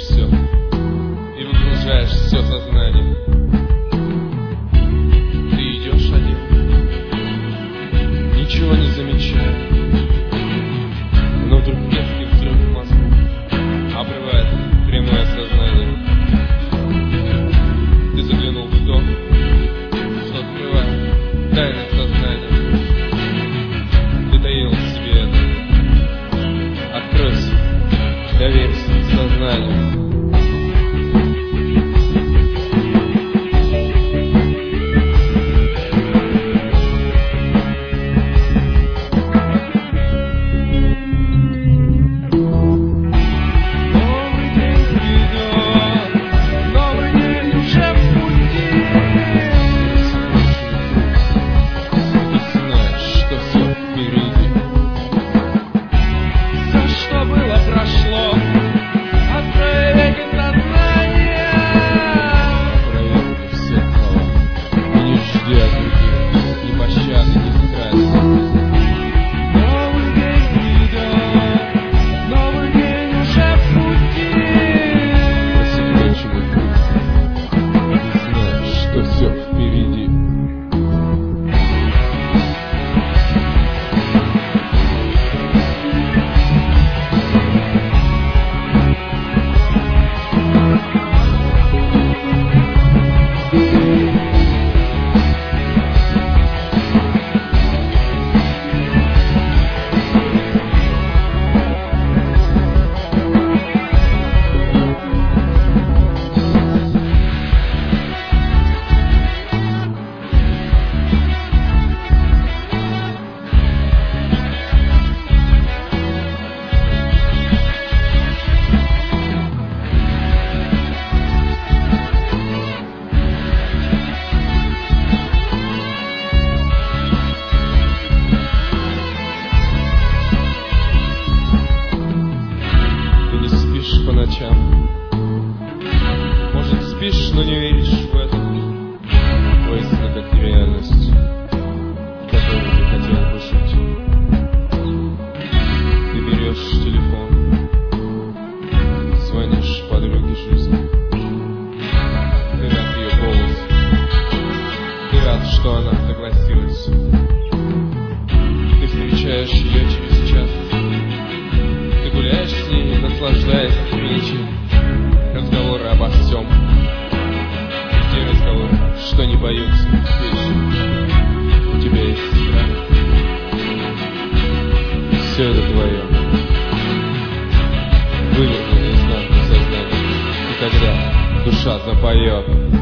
все и выгружаешь все сознание. Ты идешь один, ничего не замечая, но вдруг резкий взрыв в мозгу обрывает прямое сознание. Ты заглянул в то, что открывает тайное сознание. Ты таил в себе это. Откройся, доверься сознанию. По ночам, может, спишь, но не веришь в это. Воистину, как нереальность, которую ты хотел бы жить. Ты берешь телефон, звонишь подруге жизни. Ты рад ее голосу, ты рад, что она согласилась. Ты встречаешь ее через час. Ты гуляешь с ней, наслаждаясь встречей. Разговоры обо всем. Те разговоры, что не боятся песен. У тебя есть страх. Все это твое. Выверни наизнанку сознание. И тогда душа запоет.